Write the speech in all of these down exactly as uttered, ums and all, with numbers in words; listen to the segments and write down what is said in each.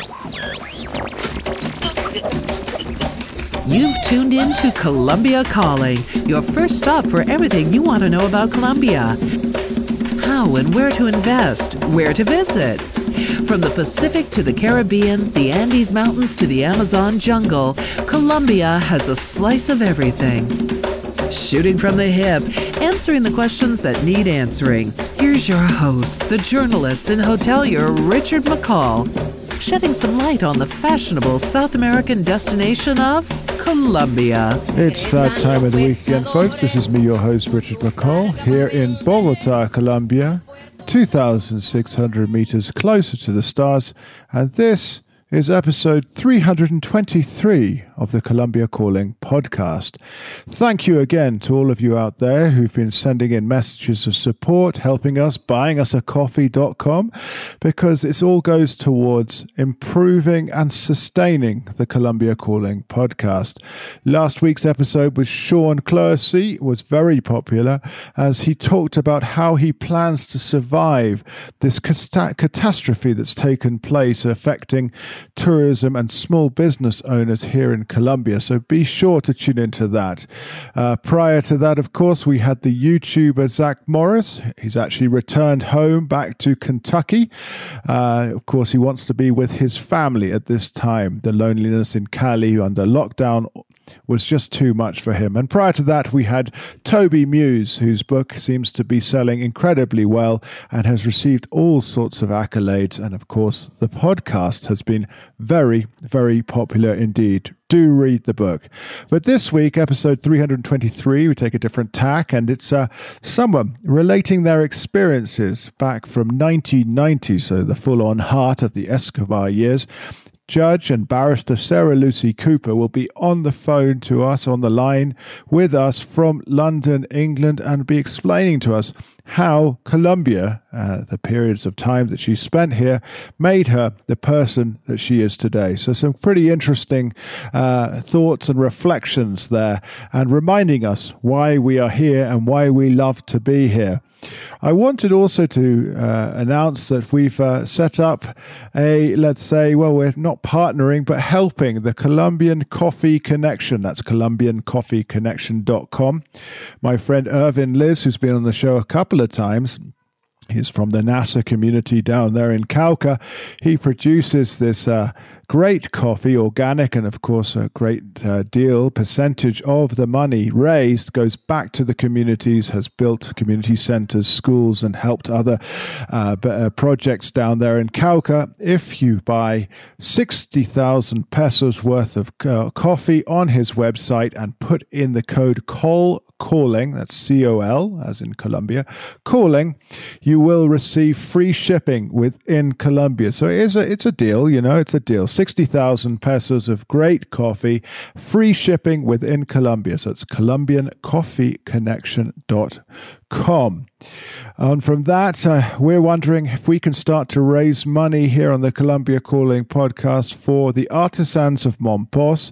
You've tuned in to Colombia Calling, your first stop for everything you want to know about Colombia. How and where to invest, where to visit. From the Pacific to the Caribbean, the Andes Mountains to the Amazon jungle, Colombia has a slice of everything. Shooting from the hip, answering the questions that need answering. Here's your host, the journalist and hotelier Richard McCall, shedding some light on the fashionable South American destination of Colombia. It's that time of the week again, folks. This is me, your host, Richard McCall, here in Bogota, Colombia, two thousand six hundred meters closer to the stars, and this is episode three hundred twenty-three of the Colombia Calling podcast. Thank you again to all of you out there who've been sending in messages of support, helping us, buying us a coffee dot com, because it all goes towards improving and sustaining the Colombia Calling podcast. Last week's episode with Sean Clersey was very popular as he talked about how he plans to survive this cast- catastrophe that's taken place affecting tourism and small business owners here in Colombia. So be sure to tune into that. Uh, prior to that, of course, we had the YouTuber Zach Morris. He's actually returned home back to Kentucky. Uh, of course, he wants to be with his family at this time. The loneliness in Cali under lockdown was just too much for him. And prior to that, we had Toby Muse, whose book seems to be selling incredibly well and has received all sorts of accolades. And of course, the podcast has been very, very popular indeed. Do read the book. But this week, episode three hundred twenty-three, we take a different tack, and it's uh, someone relating their experiences back from nineteen ninety, so the full-on heart of the Escobar years. Judge and barrister Sarah Lucy Cooper will be on the phone to us, on the line with us from London, England, and be explaining to us how Colombia, uh, the periods of time that she spent here, made her the person that she is today. So some pretty interesting uh, thoughts and reflections there, and reminding us why we are here and why we love to be here. I wanted also to uh, announce that we've uh, set up a, let's say, well, we're not partnering, but helping the Colombian Coffee Connection. That's colombian coffee connection dot com. My friend Irvin Liz, who's been on the show a couple of times, he's from the NASA community down there in Cauca. He produces this uh, great coffee, organic, and of course a great uh, deal. Percentage of the money raised goes back to the communities, has built community centers, schools, and helped other uh, b- uh, projects down there in Cauca. If you buy sixty thousand pesos worth of uh, coffee on his website and put in the code COL, calling, that's C O L, as in Colombia, calling, you will receive free shipping within Colombia. So it is a, it's a deal, you know, it's a deal. sixty thousand pesos of great coffee, free shipping within Colombia. So it's colombian coffee connection dot com. And from that, uh, we're wondering if we can start to raise money here on the Colombia Calling podcast for the artisans of Mompos.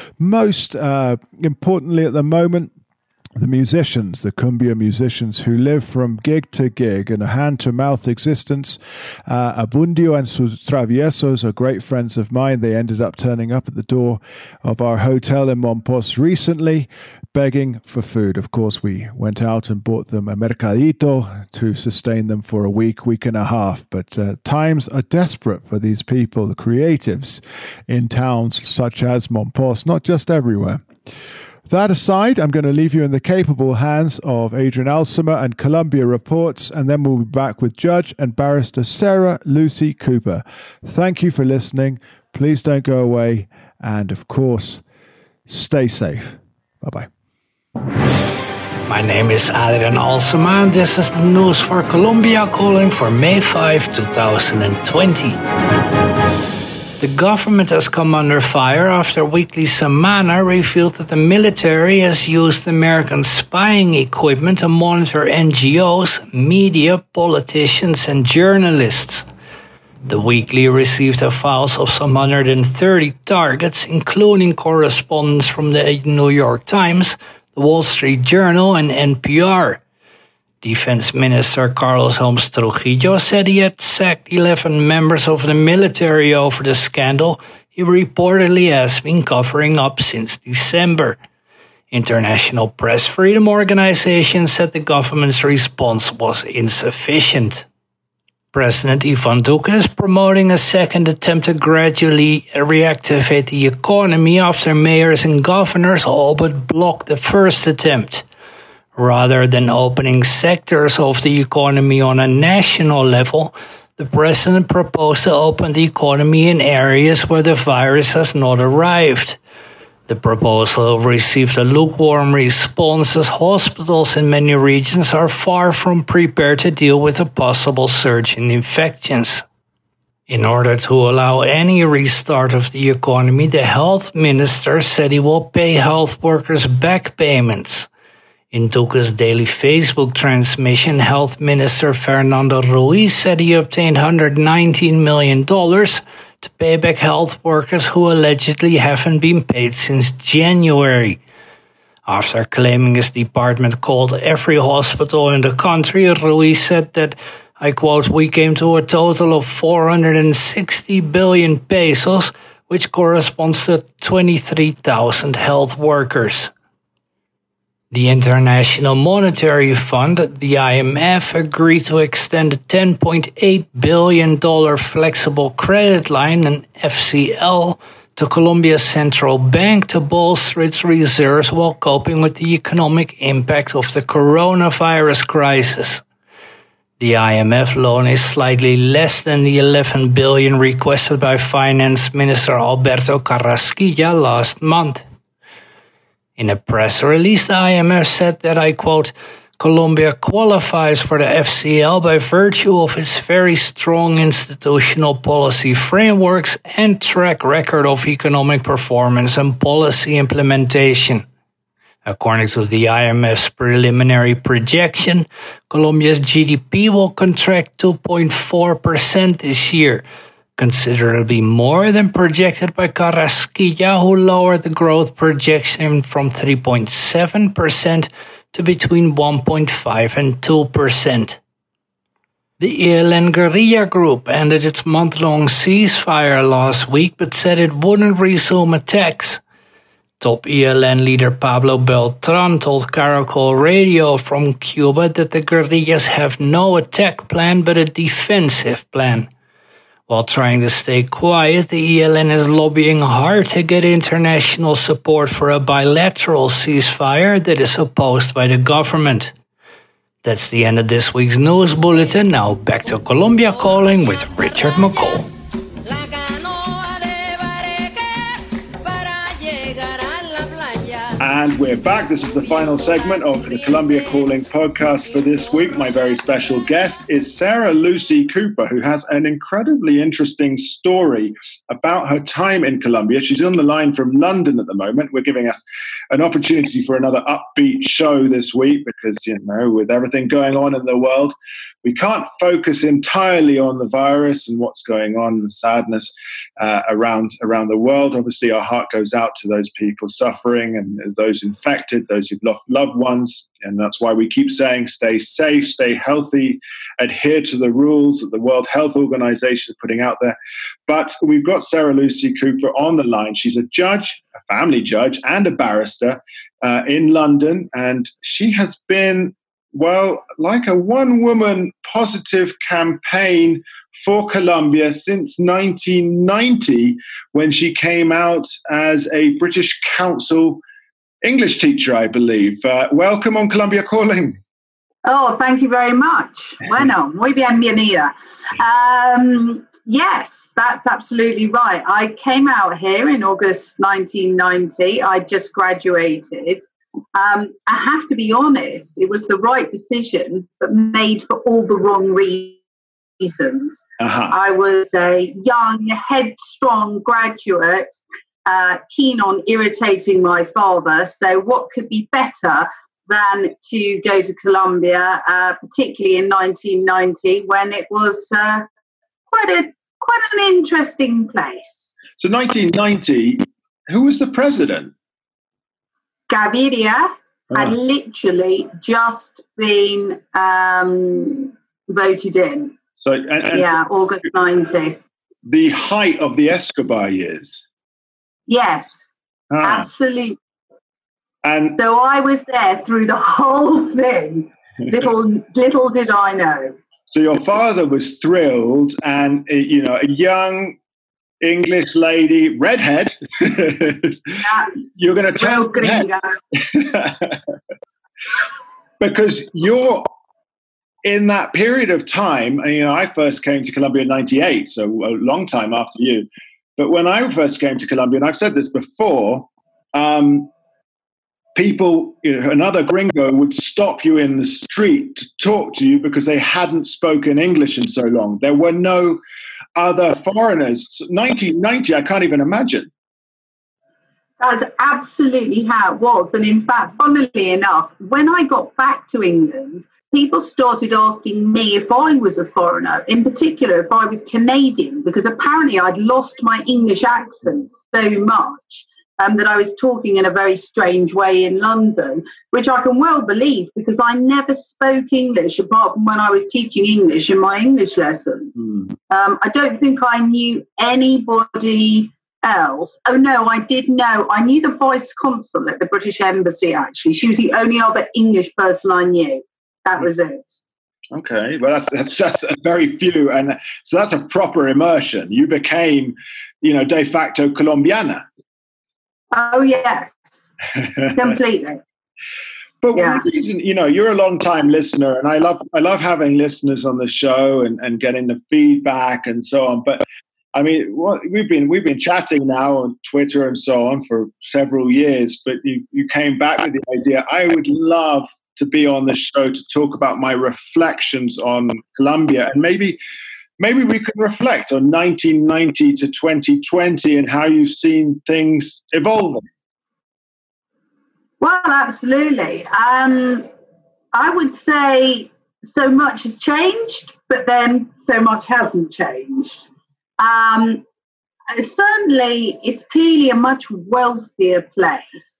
Most uh, importantly at the moment, the musicians, the cumbia musicians who live from gig to gig in a hand-to-mouth existence. Uh, Abundio and sus Traviesos are great friends of mine. They ended up turning up at the door of our hotel in Mompos recently, begging for food. Of course, we went out and bought them a mercadito to sustain them for a week, week and a half. But uh, times are desperate for these people, the creatives in towns such as Mompos, not just everywhere. That aside, I'm going to leave you in the capable hands of Adrian Alsima and Colombia Reports, and then we'll be back with Judge and Barrister Sarah Lucy Cooper. Thank you for listening. Please don't go away. And of course, stay safe. Bye-bye. My name is Adrian Alsima, and this is the news for Colombia Calling for May fifth, twenty twenty. The government has come under fire after Weekly Semana revealed that the military has used American spying equipment to monitor N G Os, media, politicians, and journalists. The Weekly received the files of some one hundred thirty targets, including correspondence from the New York Times, the Wall Street Journal, and N P R. Defense Minister Carlos Holmes Trujillo said he had sacked eleven members of the military over the scandal he reportedly has been covering up since December. International Press Freedom Organization said the government's response was insufficient. President Ivan Duque is promoting a second attempt to gradually reactivate the economy after mayors and governors all but blocked the first attempt. Rather than opening sectors of the economy on a national level, the president proposed to open the economy in areas where the virus has not arrived. The proposal received a lukewarm response as hospitals in many regions are far from prepared to deal with a possible surge in infections. In order to allow any restart of the economy, the health minister said he will pay health workers back payments. In Duque's daily Facebook transmission, Health Minister Fernando Ruiz said he obtained one hundred nineteen million dollars to pay back health workers who allegedly haven't been paid since January. After claiming his department called every hospital in the country, Ruiz said that, I quote, "We came to a total of four hundred sixty billion pesos, which corresponds to twenty-three thousand health workers." The International Monetary Fund, the I M F, agreed to extend a ten point eight billion dollars flexible credit line, an F C L, to Colombia's central bank to bolster its reserves while coping with the economic impact of the coronavirus crisis. The I M F loan is slightly less than the eleven billion dollars requested by Finance Minister Alberto Carrasquilla last month. In a press release, the I M F said that, I quote, "Colombia qualifies for the F C L by virtue of its very strong institutional policy frameworks and track record of economic performance and policy implementation." According to the I M F's preliminary projection, Colombia's G D P will contract two point four percent this year, considerably more than projected by Carrasquilla, who lowered the growth projection from three point seven percent to between one point five and two percent. The E L N guerrilla group ended its month-long ceasefire last week but said it wouldn't resume attacks. Top E L N leader Pablo Beltran told Caracol Radio from Cuba that the guerrillas have no attack plan but a defensive plan. While trying to stay quiet, the E L N is lobbying hard to get international support for a bilateral ceasefire that is opposed by the government. That's the end of this week's news bulletin. Now back to Colombia Calling with Richard McCall. And we're back. This is the final segment of the Colombia Calling podcast for this week. My very special guest is Sarah Lucy Cooper, who has an incredibly interesting story about her time in Colombia. She's on the line from London at the moment. We're giving us an opportunity for another upbeat show this week because, you know, with everything going on in the world, we can't focus entirely on the virus and what's going on, the sadness uh, around around the world. Obviously, our heart goes out to those people suffering and those infected, those who've lost loved ones. And that's why we keep saying stay safe, stay healthy, adhere to the rules that the World Health Organization is putting out there. But we've got Sarah Lucy Cooper on the line. She's a judge, a family judge, and a barrister uh, in London. And she has been, well, like a one-woman positive campaign for Colombia since nineteen ninety, when she came out as a British Council English teacher, I believe. Uh, welcome on Colombia Calling. Oh, thank you very much. Bueno, muy bienvenida. Um, yes, that's absolutely right. I came out here in August nineteen ninety. I just graduated. Um, I have to be honest, it was the right decision, but made for all the wrong reasons. Uh-huh. I was a young, headstrong graduate, uh, keen on irritating my father. So what could be better than to go to Colombia, uh, particularly in nineteen ninety, when it was uh, quite a quite an interesting place. So nineteen ninety, who was the president? Gaviria. had literally just been um, voted in. So, and, and yeah, August ninety. The height of the Escobar years. Yes, ah. absolutely. And so I was there through the whole thing. Little, little did I know. So your father was thrilled, and you know, a young English lady, redhead. Yeah. You're going to tell because you're in that period of time. And, you know, I first came to Colombia in ninety-eight, so a long time after you. But when I first came to Colombia, and I've said this before, um, people, you know, another gringo would stop you in the street to talk to you because they hadn't spoken English in so long. There were no other foreigners. nineteen ninety, I can't even imagine. That's absolutely how it was. And in fact, funnily enough, when I got back to England, people started asking me if I was a foreigner, in particular if I was Canadian, because apparently I'd lost my English accent so much um, that I was talking in a very strange way in London, which I can well believe because I never spoke English apart from when I was teaching English in my English lessons. Mm. Um, I don't think I knew anybody else. Oh no, I did know. I knew the vice consul at the British Embassy, actually. She was the only other English person I knew. That was it. Okay, well, that's that's just a very few, and so that's a proper immersion. You became, you know, de facto Colombiana. Oh yes, completely. But yeah. One reason, you know, you're a long-time listener, and I love I love having listeners on the show and, and getting the feedback and so on. But I mean, what, we've been we've been chatting now on Twitter and so on for several years. But you you came back with the idea. I would love to be on the show to talk about my reflections on Colombia, and maybe maybe we can reflect on nineteen ninety to twenty twenty and how you've seen things evolving. Well, absolutely. Um, I would say so much has changed, but then so much hasn't changed. Um, certainly, it's clearly a much wealthier place.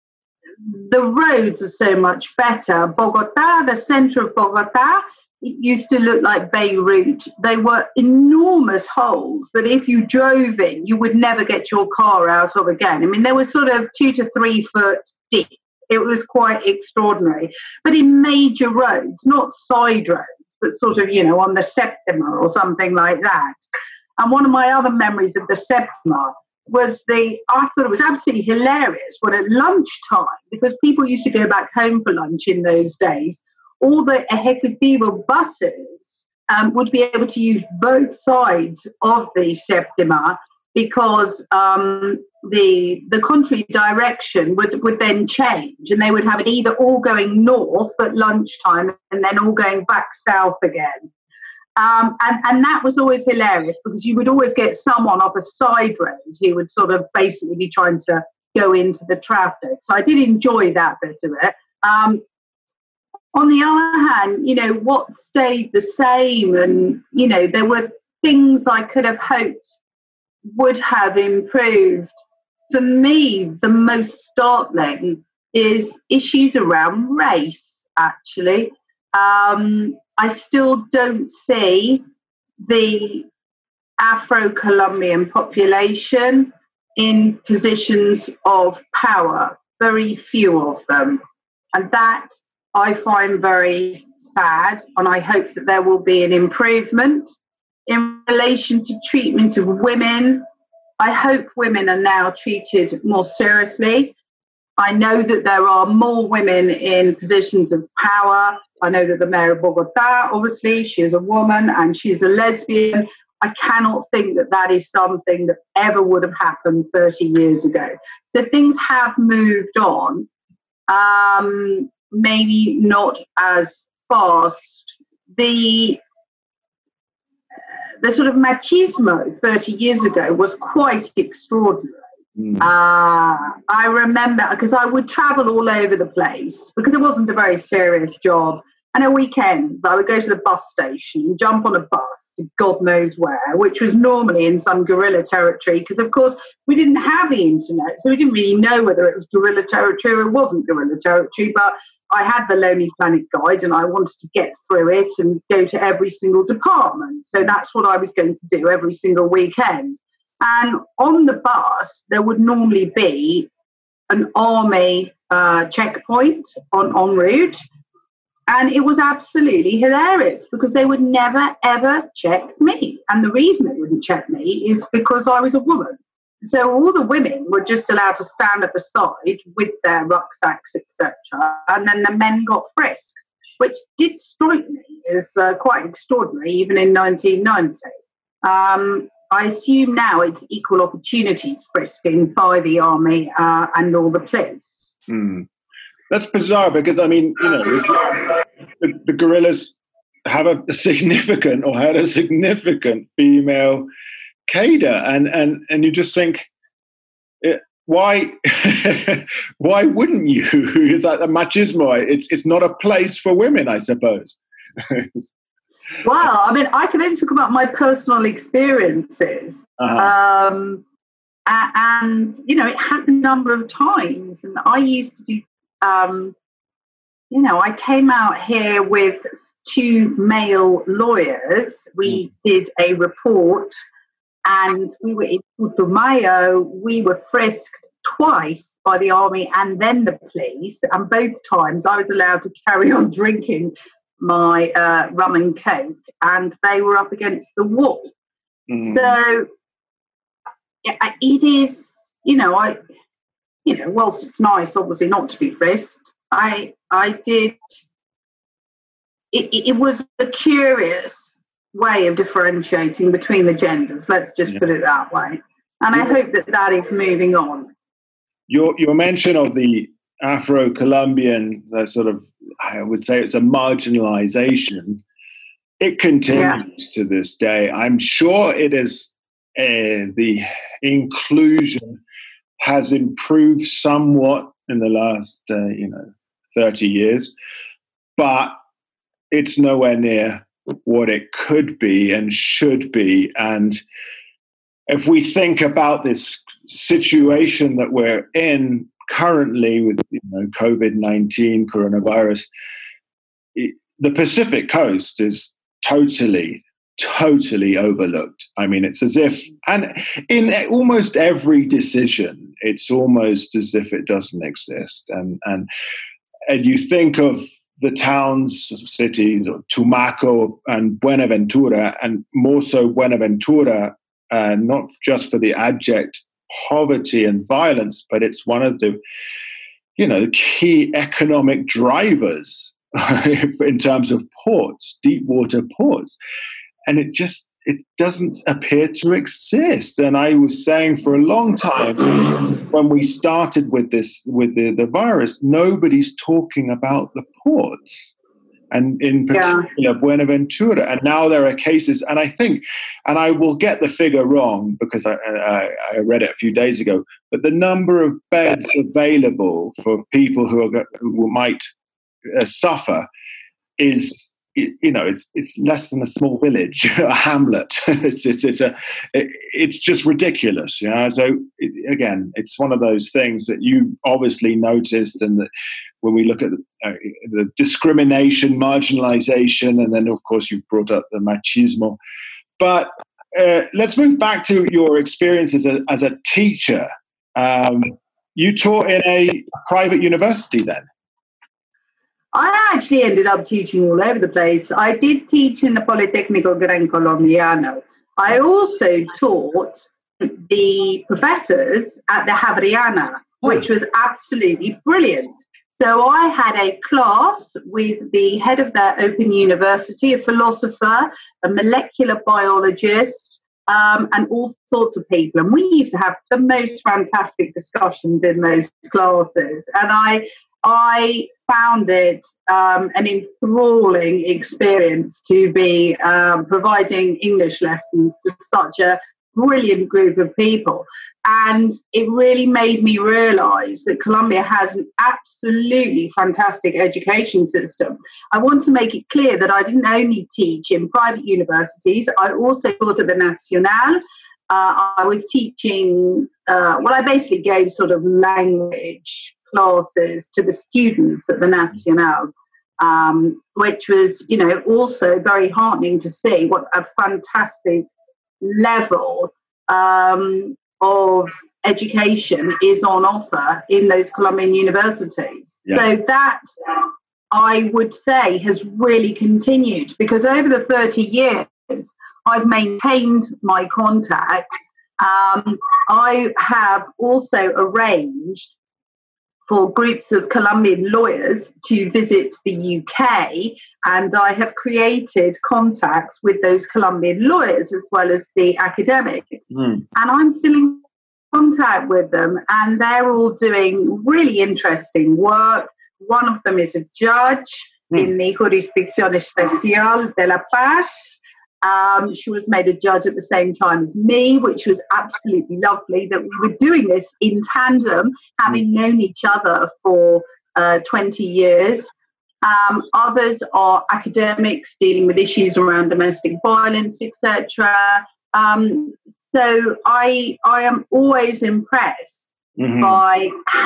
The roads are so much better. Bogota, the center of Bogota, it used to look like Beirut. They were enormous holes that if you drove in, you would never get your car out of again. I mean, they were sort of two to three foot deep. It was quite extraordinary. But in major roads, not side roads, but sort of, you know, on the Septima or something like that. And one of my other memories of the Septima was the, I thought it was absolutely hilarious when at lunchtime, because people used to go back home for lunch in those days, all the Ejecutivo buses um, would be able to use both sides of the Septima because um, the the contrary direction would, would then change, and they would have it either all going north at lunchtime and then all going back south again. Um, and, and that was always hilarious because you would always get someone off a side road who would sort of basically be trying to go into the traffic. So I did enjoy that bit of it. Um, on the other hand, you know, what stayed the same, and, you know, there were things I could have hoped would have improved. For me, the most startling is issues around race, actually. Um, I still don't see the Afro-Colombian population in positions of power, very few of them. And that I find very sad, and I hope that there will be an improvement. In relation to treatment of women, I hope women are now treated more seriously. I know that there are more women in positions of power. I know that the mayor of Bogota, obviously, she is a woman and she's a lesbian. I cannot think that that is something that ever would have happened thirty years ago. So things have moved on, um, maybe not as fast. The the sort of machismo thirty years ago was quite extraordinary. Mm. Uh, I remember, because I would travel all over the place because it wasn't a very serious job. And at weekends, I would go to the bus station, jump on a bus to God knows where, which was normally in some guerrilla territory, because, of course, we didn't have the internet, so we didn't really know whether it was guerrilla territory or it wasn't guerrilla territory. But I had the Lonely Planet Guide, and I wanted to get through it and go to every single department. So that's what I was going to do every single weekend. And on the bus, there would normally be an army uh, checkpoint on en route. And it was absolutely hilarious because they would never, ever check me. And the reason they wouldn't check me is because I was a woman. So all the women were just allowed to stand at the side with their rucksacks, et cetera. And then the men got frisked, which did strike me as uh, quite extraordinary, even in nineteen ninety. Um, I assume now it's equal opportunities frisking by the army uh, and all the police. Mm. That's bizarre because, I mean, you know, the, the guerrillas have a significant or had a significant female cadre, and and and you just think, why why wouldn't you? It's like a machismo. It's it's not a place for women, I suppose. Well, I mean, I can only talk about my personal experiences. Uh-huh. Um, and, you know, it happened a number of times. And I used to do, um, you know, I came out here with two male lawyers. We mm. did a report and we were in Putumayo. We were frisked twice by the army and then the police. And both times I was allowed to carry on drinking my uh, rum and coke, and they were up against the wall. Mm. So it is, you know, I, you know, whilst it's nice, obviously, not to be frisked, I, I did. It, it was a curious way of differentiating between the genders. Let's just yeah. put it that way, and yeah. I hope that that is moving on. Your your mention of the Afro-Colombian, uh, sort of, I would say it's a marginalization. It continues yeah. to this day. I'm sure it is, uh, the inclusion has improved somewhat in the last, uh, you know, thirty years, but it's nowhere near what it could be and should be. And if we think about this situation that we're in currently with, you know, COVID nineteen, coronavirus, it, the Pacific coast is totally, totally overlooked. I mean, it's as if, and in almost every decision, it's almost as if it doesn't exist. And and and you think of the towns, cities, Tumaco and Buenaventura, and more so Buenaventura, uh, not just for the abject poverty and violence, but it's one of the, you know, key economic drivers in terms of ports, deep water ports. And it just, it doesn't appear to exist. And I was saying for a long time, when we started with this, with the, the virus, nobody's talking about the ports. And in particular, yeah. Buenaventura. And now there are cases, and I think, and I will get the figure wrong because I, I, I read it a few days ago, but the number of beds available for people who are who might uh, suffer is, you know, it's it's less than a small village, a hamlet. it's it's it's a it, it's just ridiculous, you know. So it, again, it's one of those things that you obviously noticed, and that when we look at the, uh, the discrimination, marginalization, and then of course you've brought up the machismo. But uh, let's move back to your experience as a as a teacher. Um, you taught in a private university then. I actually ended up teaching all over the place. I did teach in the Politécnico Gran Colombiano. I also taught the professors at the Javeriana, which was absolutely brilliant. So I had a class with the head of their open university, a philosopher, a molecular biologist, um, and all sorts of people. And we used to have the most fantastic discussions in those classes. And I, I found it um, an enthralling experience to be um, providing English lessons to such a brilliant group of people. And it really made me realize that Colombia has an absolutely fantastic education system. I want to make it clear that I didn't only teach in private universities, I also taught at the Nacional. Uh, I was teaching, uh, well, I basically gave sort of language classes to the students at the Nacional, um, which was, you know, also very heartening to see what a fantastic level um, of education is on offer in those Colombian universities. Yeah. So that, I would say, has really continued, because over the thirty years, I've maintained my contacts. Um, I have also arranged for groups of Colombian lawyers to visit the U K, and I have created contacts with those Colombian lawyers as well as the academics. Mm. And I'm still in contact with them, and they're all doing really interesting work. One of them is a judge mm. in the Jurisdicción Especial de la Paz. Um, she was made a judge at the same time as me, which was absolutely lovely that we were doing this in tandem, having known each other for uh, twenty years. Um, others are academics dealing with issues around domestic violence, et cetera. Um, so I, I am always impressed mm-hmm. by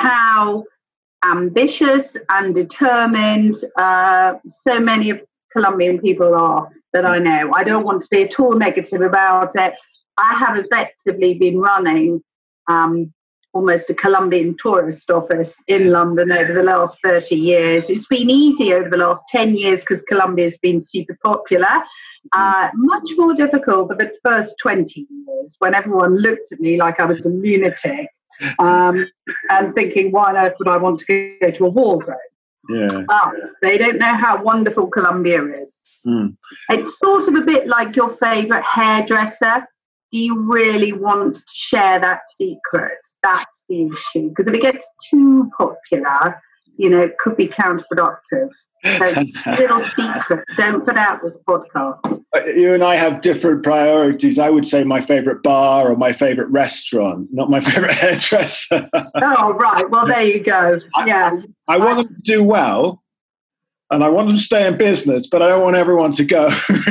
how ambitious and determined uh, so many of Colombian people are that I know. I don't want to be at all negative about it. I have effectively been running um, almost a Colombian tourist office in London over the last thirty years. It's been easy over the last ten years because Colombia has been super popular. Uh, much more difficult for the first twenty years, when everyone looked at me like I was a lunatic um, and thinking, why on earth would I want to go to a war zone? Yeah. But they don't know how wonderful Colombia is. Mm. It's sort of a bit like your favourite hairdresser. Do you really want to share that secret? That's the issue. Because if it gets too popular, you know, it could be counterproductive. So, little secret. Don't put out this podcast. You and I have different priorities. I would say my favourite bar or my favourite restaurant, not my favourite hairdresser. Oh, right. Well, there you go. Yeah. I, I want them to do well, and I want them to stay in business, but I don't want everyone to go.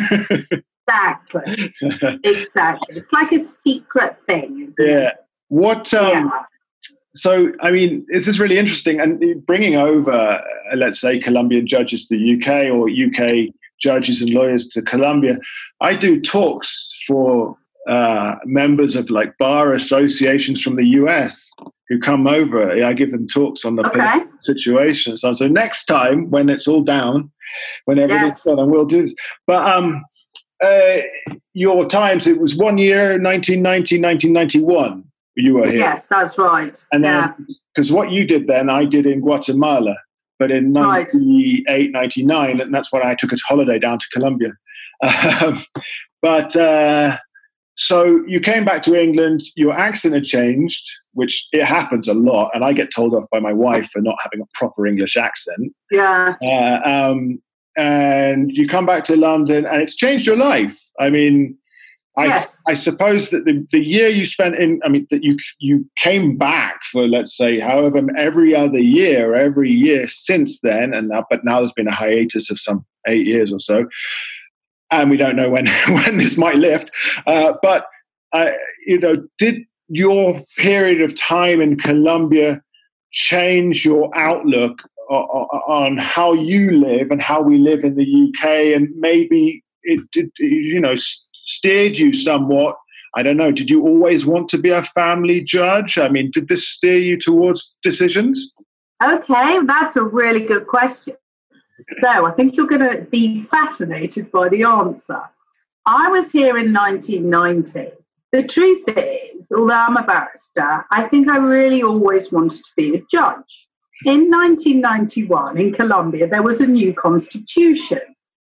Exactly. Exactly. It's like a secret thing, isn't yeah. it? What? Um, yeah. So, I mean, this is really interesting. And bringing over, uh, let's say, Colombian judges to the U K or U K judges and lawyers to Colombia, I do talks for uh, members of like bar associations from the U S who come over. I give them talks on the okay. situation. So, so next time when it's all down, when everything's yes. done, and we'll do this. But um, uh, your times, it was one year, nineteen ninety, nineteen ninety-one. You were here. Yes, that's right. And yeah. then, because what you did then, I did in Guatemala, but in ninety-eight, ninety-nine, and that's when I took a holiday down to Colombia. Um, but uh, so you came back to England, your accent had changed, which it happens a lot, and I get told off by my wife for not having a proper English accent. Yeah. Uh, um, and you come back to London, and it's changed your life. I mean, I, yes. I suppose that the, the year you spent in, I mean, that you you came back for, let's say, however, every other year, every year since then, and now, but now there's been a hiatus of some eight years or so, and we don't know when when this might lift. Uh, but uh, you know, did your period of time in Colombia change your outlook on how you live and how we live in the U K, and maybe it did, you know, steered you somewhat? I don't know. Did you always want to be a family judge? I mean, did this steer you towards decisions? Okay, that's a really good question. So I think you're going to be fascinated by the answer. I was here in nineteen ninety. The truth is, although I'm a barrister, I think I really always wanted to be a judge. In nineteen ninety-one, in Colombia, there was a new constitution.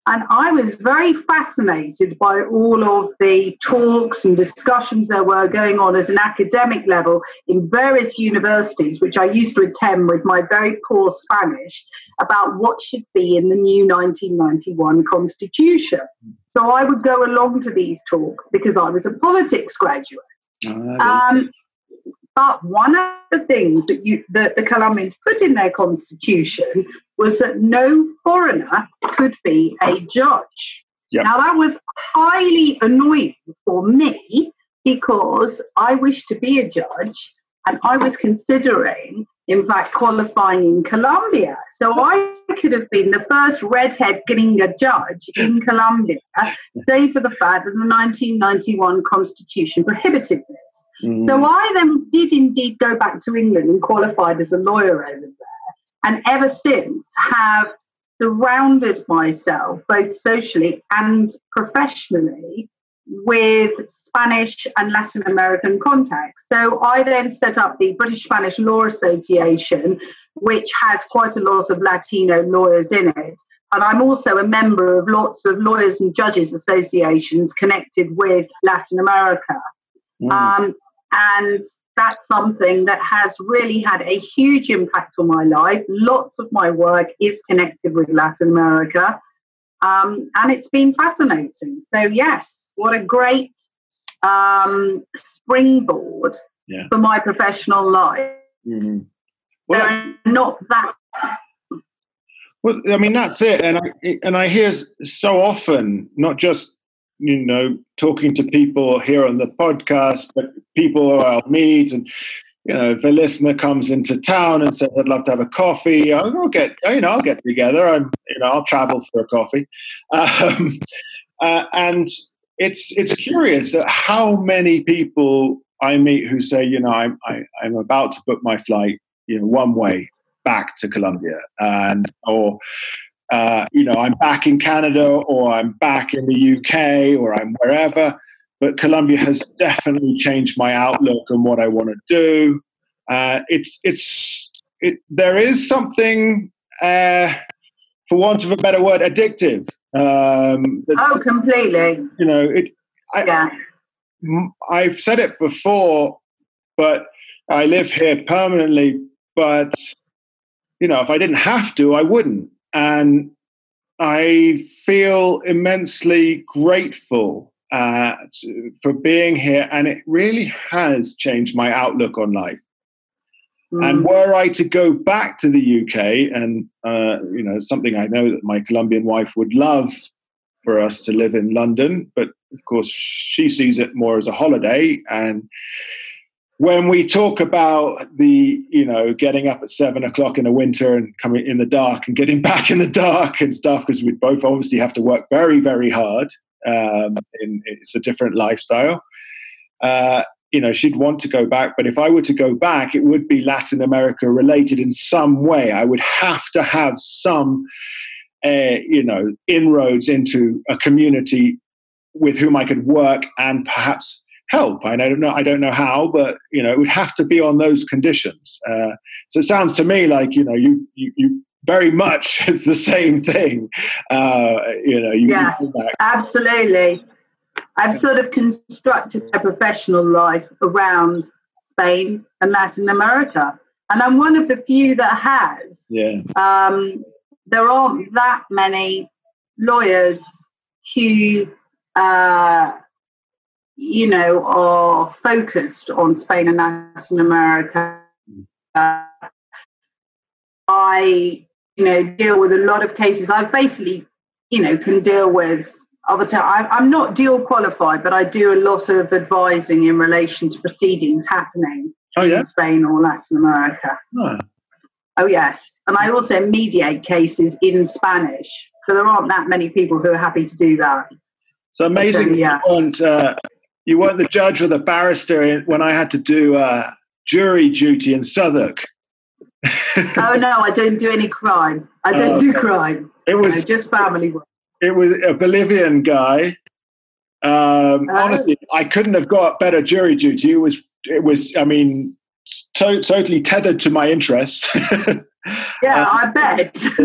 And I was very fascinated by all of the talks and discussions there were going on at an academic level in various universities, which I used to attend with my very poor Spanish, about what should be in the new nineteen ninety-one Constitution. So I would go along to these talks because I was a politics graduate. Oh, um, but one of the things that, you, that the Colombians put in their constitution was that no foreigner could be a judge. Yep. Now, that was highly annoying for me because I wished to be a judge and I was considering, in fact, qualifying in Colombia. So I could have been the first redhead gringa judge in Colombia, save for the fact that the nineteen ninety-one Constitution prohibited this. Mm. So I then did indeed go back to England and qualified as a lawyer over there. And ever since have surrounded myself, both socially and professionally, with Spanish and Latin American contacts. So I then set up the British Spanish Law Association, which has quite a lot of Latino lawyers in it. And I'm also a member of lots of lawyers and judges associations connected with Latin America. Mm. Um, and that's something that has really had a huge impact on my life. Lots of my work is connected with Latin America. Um, and it's been fascinating. So, yes, what a great um, springboard yeah. for my professional life. Mm-hmm. Well, not that. Well, I mean, that's it. And I, and I hear so often, not just, you know, talking to people here on the podcast, but people I'll meet, and you know, if a listener comes into town and says, "I'd love to have a coffee," I'll get, you know, I'll get together. I'm, you know, I'll travel for a coffee, um, uh, and it's it's curious how many people I meet who say, you know, I'm I, I'm about to book my flight, you know, one way back to Colombia, and or. Uh, you know, I'm back in Canada, or I'm back in the U K, or I'm wherever. But Colombia has definitely changed my outlook on what I want to do. Uh, it's it's it. There is something, uh, for want of a better word, addictive. Um, that, oh, completely. You know, it. I, yeah. I've said it before, but I live here permanently. But you know, if I didn't have to, I wouldn't. And I feel immensely grateful uh, to, for being here, and it really has changed my outlook on life. Mm. And were I to go back to the U K, and uh, you know, something I know that my Colombian wife would love for us to live in London, but of course she sees it more as a holiday. And when we talk about the, you know, getting up at seven o'clock in the winter and coming in the dark and getting back in the dark and stuff, because we both obviously have to work very, very hard. Um, and it's a different lifestyle. Uh, you know, she'd want to go back, but if I were to go back, it would be Latin America related in some way. I would have to have some, uh, you know, inroads into a community with whom I could work and perhaps help. I don't know. I don't know how, but you know, it would have to be on those conditions. Uh, so it sounds to me like you know, you you, you very much it's the same thing. Uh, you know, you, yeah, you absolutely. I've sort of constructed a professional life around Spain and Latin America, and I'm one of the few that has. Yeah. Um, there aren't that many lawyers who. Uh, you know, are focused on Spain and Latin America. Uh, I, you know, deal with a lot of cases. I basically, you know, can deal with, obviously, I'm not deal qualified, but I do a lot of advising in relation to proceedings happening oh, yeah? in Spain or Latin America. Oh. oh, yes. And I also mediate cases in Spanish. So there aren't that many people who are happy to do that. So amazing. So, yeah. You weren't, uh, you weren't the judge or the barrister when I had to do uh, jury duty in Southwark. Oh no, I don't do any crime. I don't oh, do crime. It was no, just family work. It was a Bolivian guy. Um, oh. Honestly, I couldn't have got better jury duty. It was, it was. I mean, to- totally tethered to my interests. Yeah, um, I bet.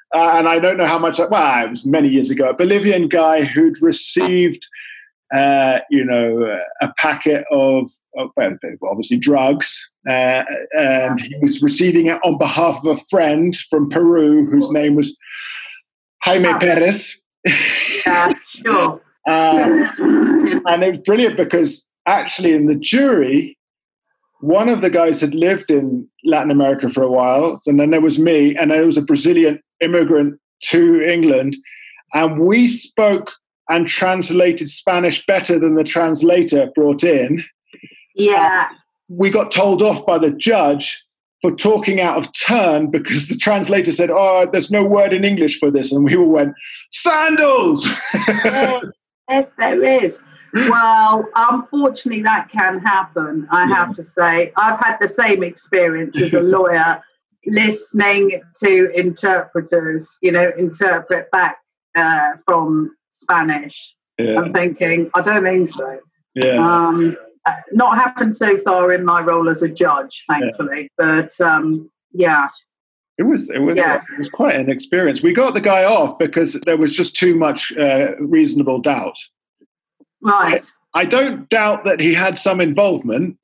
uh, and I don't know how much, well, it was many years ago, a Bolivian guy who'd received, uh, you know, a packet of, of well, obviously drugs, uh, and he was receiving it on behalf of a friend from Peru whose name was Jaime oh. Perez. Yeah, sure. uh, and it was brilliant because actually in the jury, one of the guys had lived in Latin America for a while, and then there was me, and there was a Brazilian immigrant to England, and we spoke and translated Spanish better than the translator brought in. Yeah. Uh, we got told off by the judge for talking out of turn because the translator said, oh, there's no word in English for this. And we all went, sandals! Yes, yes, there is. Well, unfortunately, that can happen, I yeah. have to say. I've had the same experience as a lawyer, listening to interpreters, you know, interpret back uh, from Spanish. Yeah. I'm thinking, I don't think so. Yeah. Um, not happened so far in my role as a judge, thankfully. Yeah. But um, yeah. It was it was yes. it was quite an experience. We got the guy off because there was just too much uh, reasonable doubt. Right. I, I don't doubt that he had some involvement,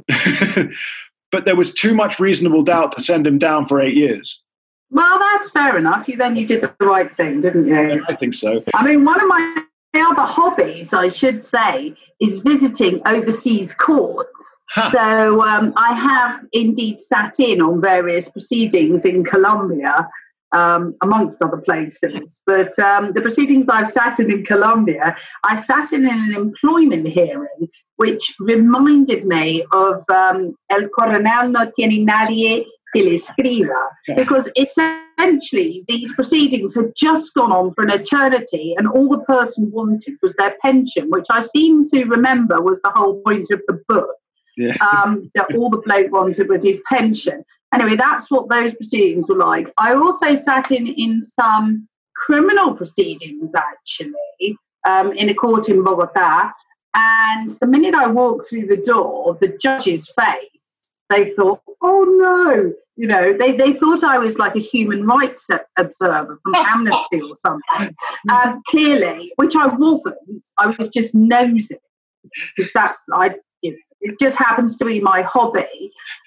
but there was too much reasonable doubt to send him down for eight years. Well, that's fair enough. You then you did the right thing, didn't you? Yeah, I think so. I mean, one of my other hobbies, I should say, is visiting overseas courts. Huh. So um, I have indeed sat in on various proceedings in Colombia, um, amongst other places. But um, the proceedings I've sat in in Colombia, I sat in an employment hearing, which reminded me of um, El Coronel no tiene nadie que le escriba, because essentially these proceedings had just gone on for an eternity and all the person wanted was their pension, which I seem to remember was the whole point of the book. Yeah. Um, that all the bloke wanted was his pension. Anyway, that's what those proceedings were like. I also sat in in some criminal proceedings, actually, um, in a court in Bogota. And the minute I walked through the door, the judge's face, they thought, oh no, you know, they, they thought I was like a human rights observer from Amnesty or something. Um, clearly, which I wasn't. I was just nosing. Because that's, I, you know, it just happens to be my hobby.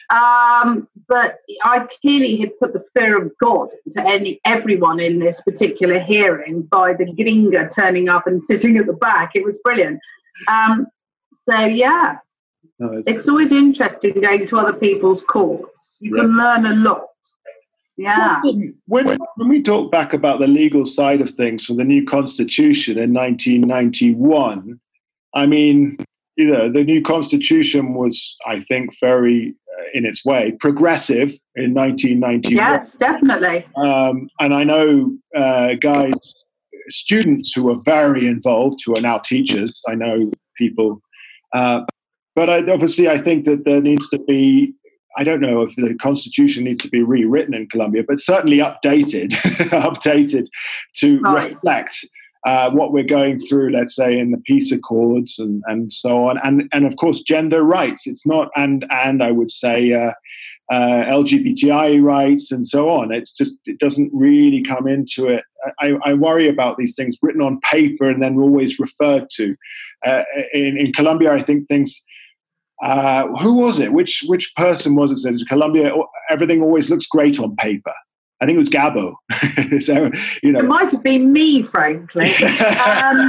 Um, but I clearly had put the fear of God into any everyone in this particular hearing by the gringa turning up and sitting at the back. It was brilliant. Um, so, yeah, no, it's, it's always interesting going to other people's courts. You can right. learn a lot. Yeah. When, when we talk back about the legal side of things from the new constitution in nineteen ninety-one, I mean, you know, the new constitution was, I think, very, uh, in its way, progressive in nineteen ninety-one. Yes, definitely. Um, and I know uh, guys, students who are very involved, who are now teachers. I know people. Uh, but I, obviously, I think that there needs to be, I don't know if the constitution needs to be rewritten in Colombia, but certainly updated, updated to right. reflect Uh, what we're going through, let's say, in the peace accords and, and so on. And, and of course, gender rights. It's not, and, and I would say uh, uh, L G B T I rights and so on. It's just, it doesn't really come into it. I, I worry about these things written on paper and then always referred to. Uh, in, in Colombia, I think things, uh, who was it? Which, which person was it? Said in Colombia, everything always looks great on paper. I think it was Gabo. So, you know. It might have been me, frankly. um,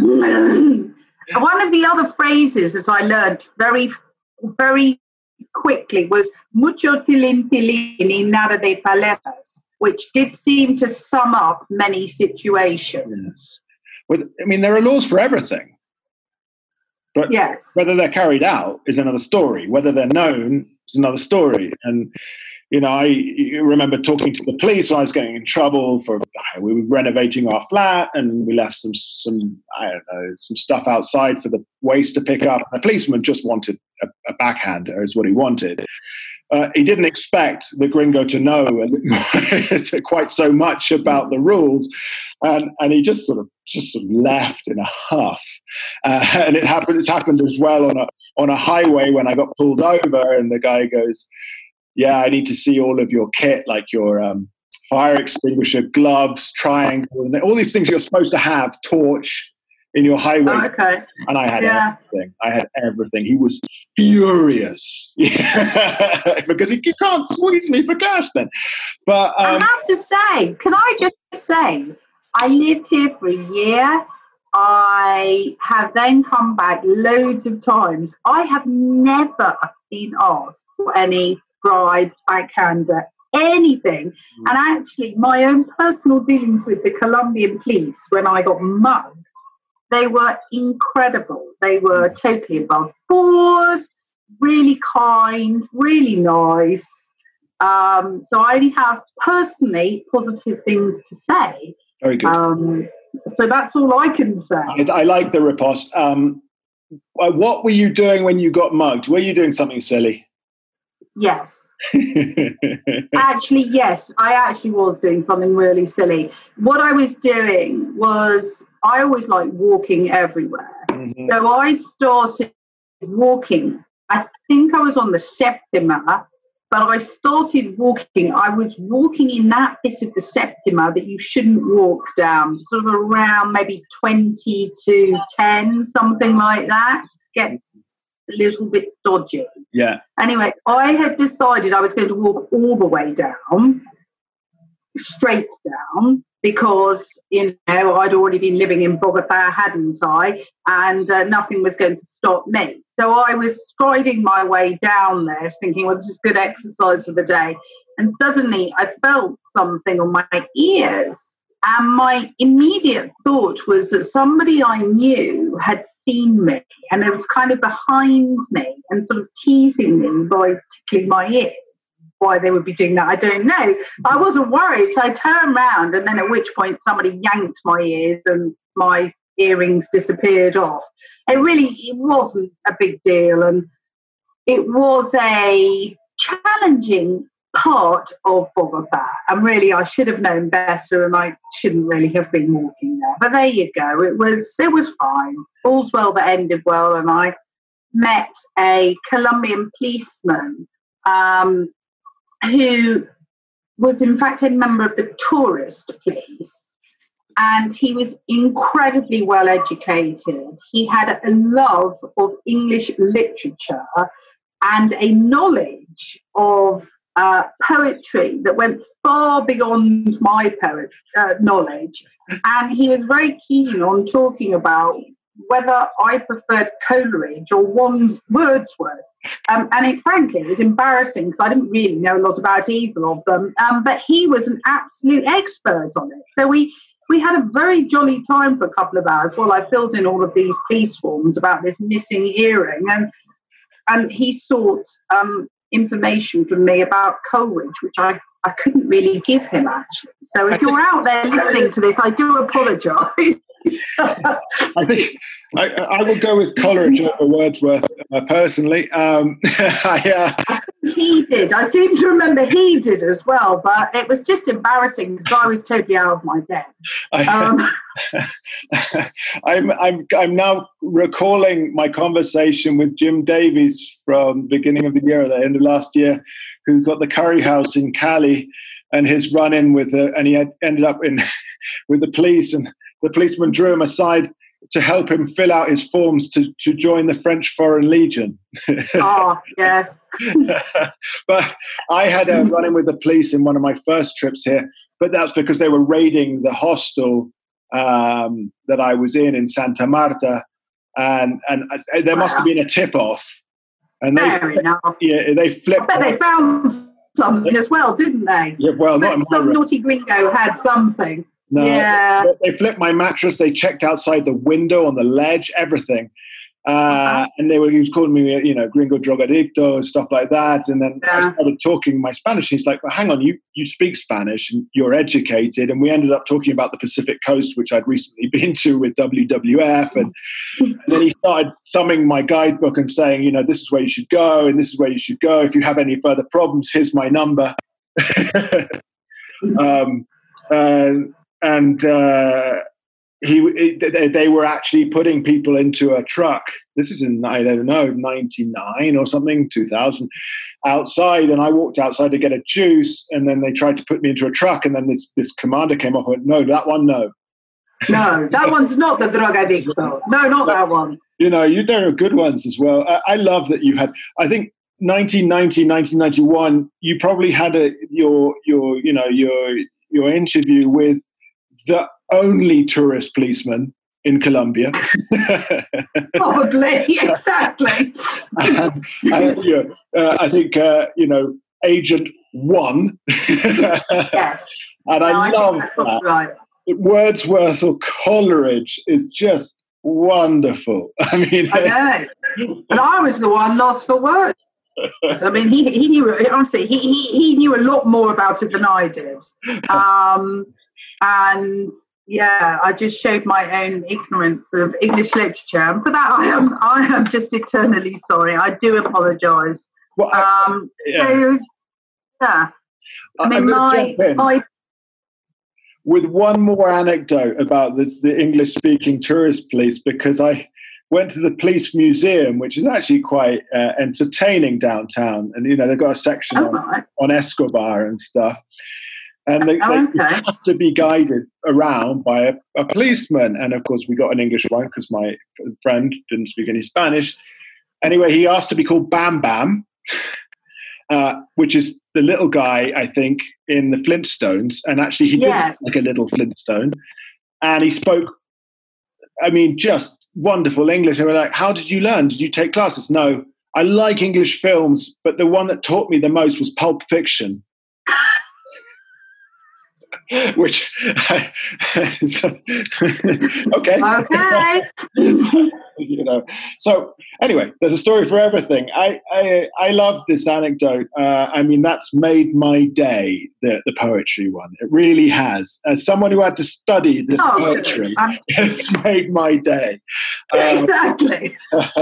one of the other phrases that I learned very, very quickly was mucho tilín tilín y nada de palabras, which did seem to sum up many situations. Yes. Well, I mean, there are laws for everything. But yes. whether they're carried out is another story. Whether they're known is another story. And you know, I remember talking to the police. I was getting in trouble for we were renovating our flat, and we left some some I don't know some stuff outside for the waste to pick up. The policeman just wanted a, a backhander, is what he wanted. Uh, he didn't expect the gringo to know quite so much about the rules, and and he just sort of just sort of left in a huff. Uh, and it happened. It's happened as well on a on a highway when I got pulled over, and the guy goes, yeah, I need to see all of your kit, like your um, your fire extinguisher, gloves, triangle, and all these things you're supposed to have, torch in your highway. Oh, okay. And I had Yeah. everything. I had everything. He was furious because he, he can't squeeze me for cash then. But um, I have to say, can I just say, I lived here for a year. I have then come back loads of times. I have never been asked for any bribe, backhander, anything. Mm. And actually, my own personal dealings with the Colombian police when I got mugged, they were incredible. They were totally above board, really kind, really nice. Um, so I only have personally positive things to say. Very good. Um, so that's all I can say. I, I like the riposte. Um, what were you doing when you got mugged? Were you doing something silly? Yes. Actually, yes. I actually was doing something really silly. What I was doing was, I always like walking everywhere. Mm-hmm. So I started walking. I think I was on the Septima, but I started walking. I was walking in that bit of the Septima that you shouldn't walk down, sort of around maybe twenty to ten, something like that. Gets a little bit dodgy. Yeah. Anyway, I had decided I was going to walk all the way down, straight down, because, you know, I'd already been living in Bogota, hadn't I? And uh, nothing was going to stop me. So I was striding my way down there, thinking, well, this is good exercise for the day. And suddenly I felt something on my ears. And my immediate thought was that somebody I knew had seen me, and it was kind of behind me and sort of teasing me by tickling my ears. Why they would be doing that, I don't know. I wasn't worried, so I turned around, and then at which point somebody yanked my ears and my earrings disappeared off. It really it wasn't a big deal, and it was a challenging part of Bogota, and really I should have known better, and I shouldn't really have been walking there. But there you go. It was it was fine. All's well that ended well, and I met a Colombian policeman um, who was in fact a member of the tourist police, and he was incredibly well educated. He had a love of English literature and a knowledge of uh, poetry that went far beyond my poet uh, knowledge, and he was very keen on talking about whether I preferred Coleridge or Wands Wordsworth. Um, and it, frankly, it was embarrassing because I didn't really know a lot about either of them. Um, but he was an absolute expert on it. So we, we had a very jolly time for a couple of hours while I filled in all of these police forms about this missing earring. And, and he sought um, information from me about Coleridge, which I, I couldn't really give him, actually. So if you're out there listening to this, I do apologise. I think I, I will go with Coleridge over Wordsworth uh, personally. Um, I, uh, he did. I seem to remember he did as well, but it was just embarrassing because I was totally out of my depth. Um, I'm I'm I'm now recalling my conversation with Jim Davies from the beginning of the year, the end of last year, who got the curry house in Cali, and his run-in with the, and he had ended up in with the police, and the policeman drew him aside to help him fill out his forms to, to join the French Foreign Legion. Oh, yes. But I had a run-in with the police in one of my first trips here, but that's because they were raiding the hostel um, that I was in in Santa Marta, and and I, there must have been a tip-off. And they, Fair enough. Yeah, they flipped. I bet they found something as well, didn't they? Yeah, well, not in my some room. naughty gringo had something. No, yeah. they, they flipped my mattress. They checked outside the window, on the ledge, everything. Uh, uh-huh. And they were, he was calling me, you know, gringo drogadicto, stuff like that. And then yeah. I started talking my Spanish. He's like, well, hang on, you, you speak Spanish and you're educated. And we ended up talking about the Pacific Coast, which I'd recently been to with W W F. And, and then he started thumbing my guidebook and saying, you know, this is where you should go and this is where you should go. If you have any further problems, here's my number. um, uh, And uh, he they, they were actually putting people into a truck. This is in, I don't know, ninety-nine or something, two thousand, outside. And I walked outside to get a juice, and then they tried to put me into a truck. And then this, this commander came off and went, no, that one, no. No, that one's not the drogadicto. No, not that one. You know, you there are good ones as well. I, I love that you had, I think, nineteen ninety, nineteen ninety-one, you probably had a, your, your, you know, your, your interview with the only tourist policeman in Colombia. Probably, exactly. and, and, you know, uh, I think, uh, you know, Agent One. Yes. And no, I, I love that. Right. Wordsworth or Coleridge is just wonderful. I mean, I know. And I was the one lost for words. I mean, he he knew, honestly, he, he, he knew a lot more about it than I did. Um, and yeah, I just showed my own ignorance of English literature. And for that, I am I am just eternally sorry. I do apologise. Well, I, um, yeah. So, yeah. I mean, my, my with one more anecdote about this, the English-speaking tourist police, because I went to the police museum, which is actually quite uh, entertaining downtown. And, you know, they've got a section oh, on, right. on Escobar and stuff. And they, oh, they okay. have to be guided around by a, a policeman. And, of course, we got an English one because my friend didn't speak any Spanish. Anyway, he asked to be called Bam Bam. Uh, which is the little guy, I think, in the Flintstones. And actually, he yes. did look like a little Flintstone. And he spoke, I mean, just wonderful English. And we're like, how did you learn? Did you take classes? No, I like English films, but the one that taught me the most was Pulp Fiction. Which, so, okay. Okay. You know, so anyway, there's a story for everything. I I, I love this anecdote. Uh, I mean, that's made my day. The the poetry one, it really has. As someone who had to study this oh, poetry, it's made my day. Um, exactly.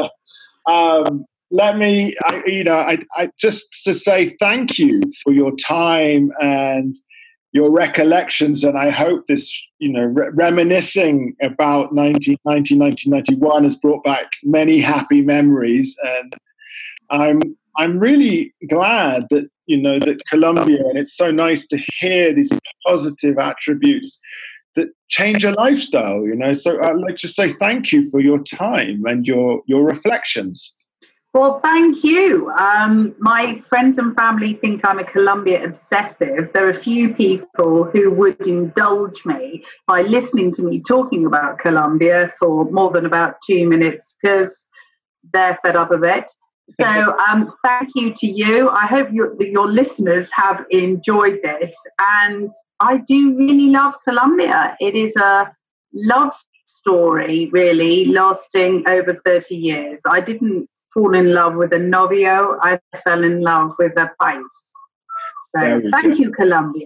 um, let me, I, you know, I, I just to say thank you for your time and your recollections, and I hope this, you know, re- reminiscing about nineteen ninety, nineteen ninety-one has brought back many happy memories. And I'm I'm really glad that, you know, that Colombia, and it's so nice to hear these positive attributes that change a lifestyle, you know. So I'd like to say thank you for your time and your your reflections. Well, thank you. Um, my friends and family think I'm a Colombia obsessive. There are a few people who would indulge me by listening to me talking about Colombia for more than about two minutes because they're fed up of it. So um, thank you to you. I hope you, that your listeners have enjoyed this. And I do really love Colombia. It is a love story, really, lasting over thirty years. I didn't fall in love with a novio. I fell in love with a país. So thank go. you, Colombia.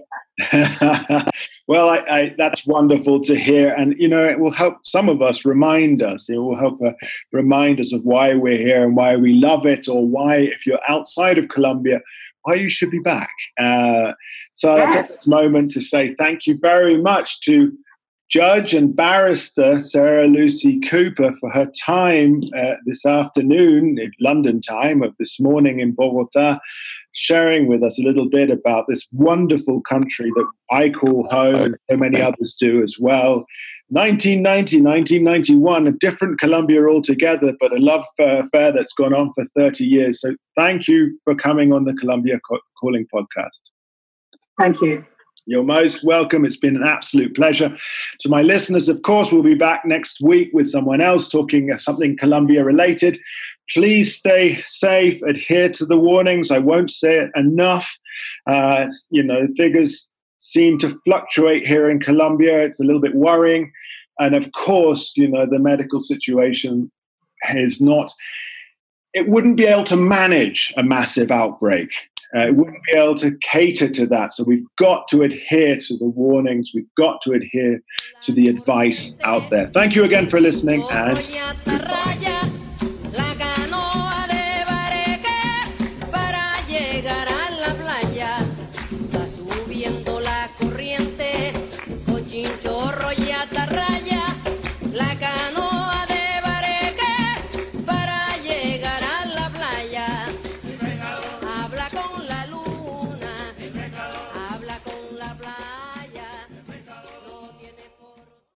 Well, I, I, that's wonderful to hear. And, you know, it will help some of us remind us. It will help uh, remind us of why we're here and why we love it, or why, if you're outside of Colombia, why you should be back. Uh, so yes. I take this moment to say thank you very much to Judge and Barrister Sarah Lucy Cooper for her time uh, this afternoon, London time, of this morning in Bogota, sharing with us a little bit about this wonderful country that I call home, and so many others do as well. nineteen ninety, nineteen ninety-one, a different Colombia altogether, but a love uh, affair that's gone on for thirty years. So thank you for coming on the Colombia Calling podcast. Thank you. You're most welcome. It's been an absolute pleasure. To my listeners, of course, we'll be back next week with someone else talking something Colombia related. Please stay safe, adhere to the warnings. I won't say it enough. Uh, you know, figures seem to fluctuate here in Colombia. It's a little bit worrying. And of course, you know, the medical situation is not, it wouldn't be able to manage a massive outbreak. Uh, it wouldn't be able to cater to that. So we've got to adhere to the warnings. We've got to adhere to the advice out there. Thank you again for listening, and goodbye.